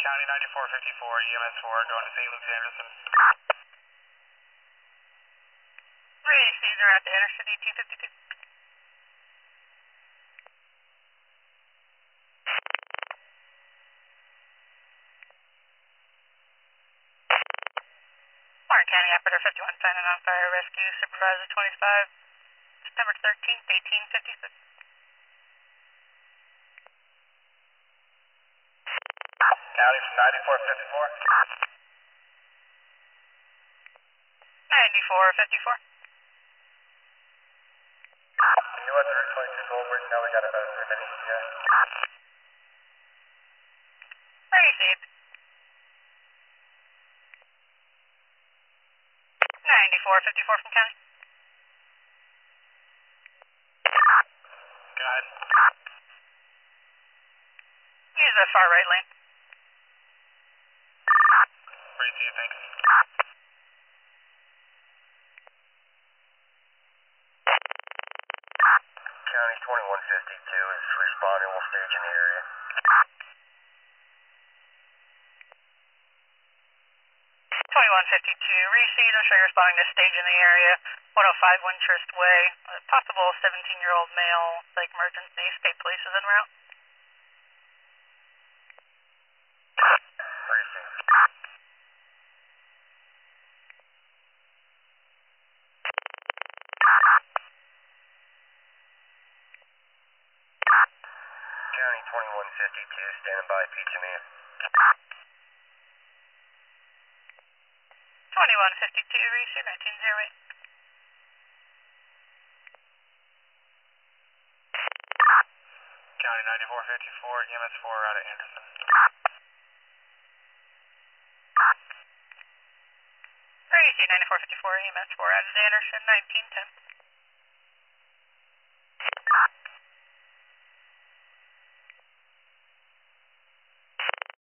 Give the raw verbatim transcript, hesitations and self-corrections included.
County ninety-four fifty-four, E M S four, going to Saint Luke's Anderson. Three C's are at the Anderson, eighteen fifty-two. Warren County Operator fifty-one, signing on fire rescue, Supervisor twenty-five, September thirteenth, eighteen fifty-six. County ninety-four fifty-four. ninety-four fifty-four. You went to Route twenty-two Goldbridge, now we got about three minutes to go. Received. ninety-four fifty-four from County. Got it. Use the far right lane. Ready to you, thanks. County twenty-one fifty-two is responding, we'll stage in the area. twenty-one fifty-two, received. I'm sure you're responding to stage in the area. one oh five Winchurst Way. A possible seventeen-year-old male, like emergency. State police is en route. Received. County twenty-one fifty-two, standing by, Pizza Man. twenty-one fifty-two, received. nineteen oh eight. County ninety-four fifty-four, E M S four out of Anderson. Received. ninety-four fifty-four, E M S four out of Anderson, nineteen ten.